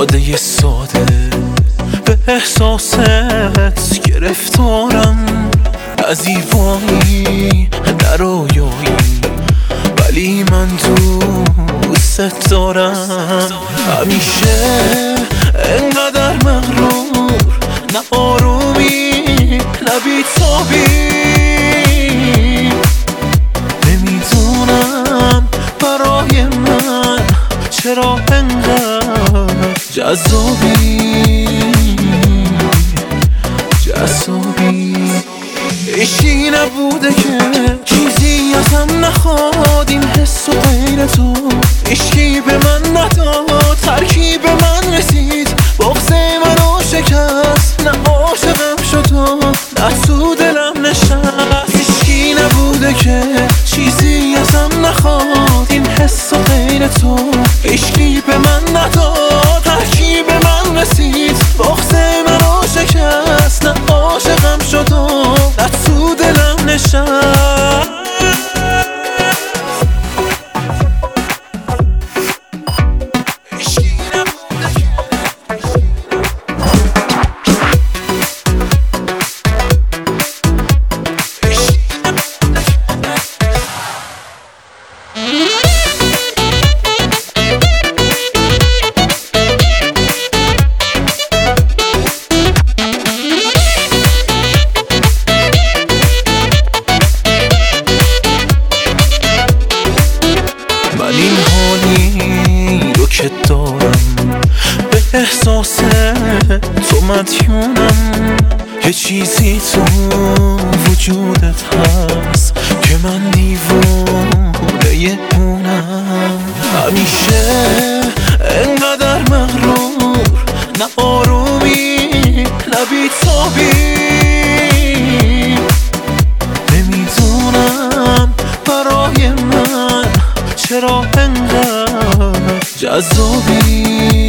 ساده به احساست گرفتارم، از ایوانی در رویایی، ولی من دوست دارم. همیشه انقدر مغرور، نه آرومی نه بی‌تابی، نمیدونم برای من چرا انقدر جذابی. عشقی نبوده که چیزی ازم نخواد، این حس و غیر تو عشقی به من نداد، ترکیب من رسید بغض منو شکست، نه عاشقم شد و نه تو دلم نشست. عشقی نبوده که چیزی ازم نخواد، این حس و غیر تو عشقی به من نداد، ترکیب من رسید بغض منو شکست، نه عاشقم شد و نه تو دلم نشست. این حالی رو که دارم به احساس تو مدیونم، یه چیزی تو وجودت هست که من دیوانه اونم. همیشه انقدر مغرور، نه آرومی نه بی‌تابی، نمیدونم برای من چرا انقدر جذابی.